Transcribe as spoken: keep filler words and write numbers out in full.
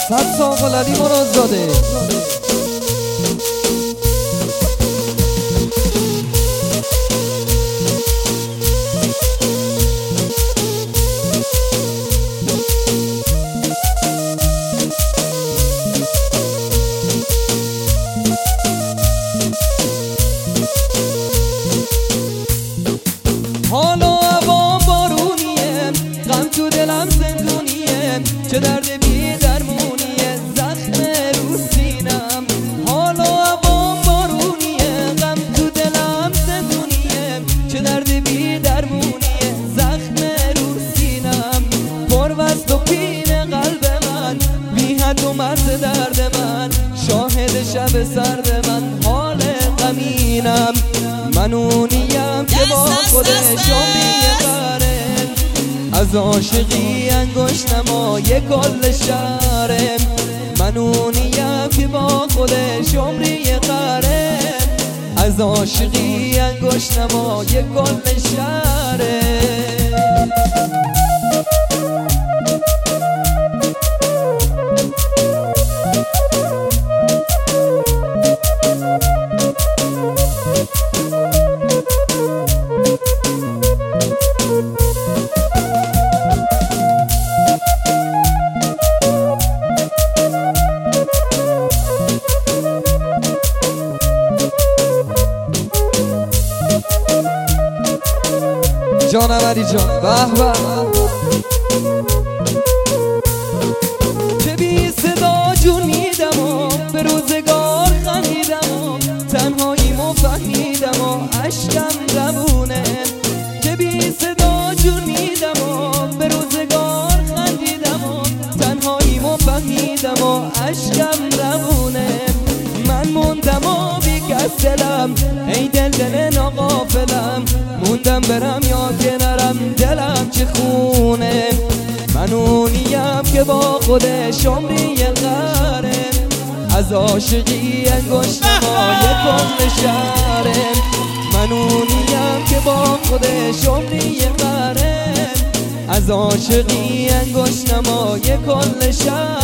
صد ساقل علی مرادزاده. حالا هوا بارونیه، غم تو دلم زندونیه، چه درد بی درمونیه، زخم رو سینم. حالا هوا بارونیه، غم تو دلم زندونیه، چه درد بی درمونیه، زخم رو سینم. پروست و پین قلب من، بی حد و مرز درد من، شاهد شب سرد من، حال غمینم. من اونیم که با خودش عمری قره، از عاشقی انگشت نمای کل شهره. من اونیم که با خودش عمری قره، از عاشقی انگشت نمای کل شهره. جانوری جان به به، که بی صدا جون میدم و به روزگار خندیدم و تنهاییمو فهمیدم و عشقم روونه. که بی صدا جون میدم و به روزگار خندیدم و تنهاییمو فهمیدم و عشقم روونه. من موندم و بی کس دلم، ای دل دل ناغافلم، موندم برم یا که نرم، دلم چه خونه. من اونیم که با خودش عمری قره، از عاشقی انگشت نمای کل شهره. من اونیم که با خودش عمری قره، از عاشقی انگشت نمای کل شهره.